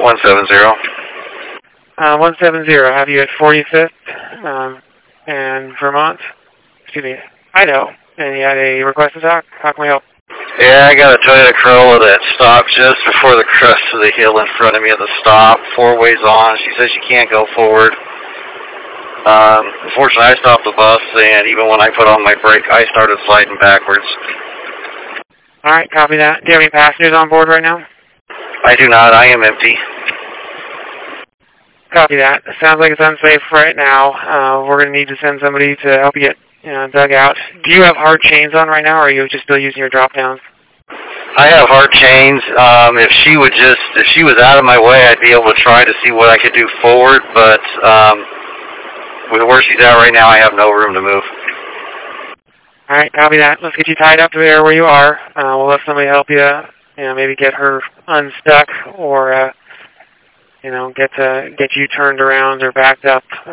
170. 170, have you at 45th and Vermont? Excuse me, Idaho. And you had a request to talk? How can we help? Yeah, I got a Toyota Corolla that stopped just before the crest of the hill in front of me at the stop, 4 ways on. She says she can't go forward. Unfortunately, I stopped the bus, and even when I put on my brake, I started sliding backwards. All right, copy that. Do you have any passengers on board right now? I do not. I am empty. Copy that. It sounds like it's unsafe right now. We're going to need to send somebody to help you get dug out. Do you have hard chains on right now, or are you just still using your drop downs? I have hard chains. If she was out of my way, I'd be able to try to see what I could do forward, but with where she's at right now, I have no room to move. All right, copy that. Let's get you tied up to there where you are. We'll let somebody help you, maybe get her unstuck or, get you turned around or backed up.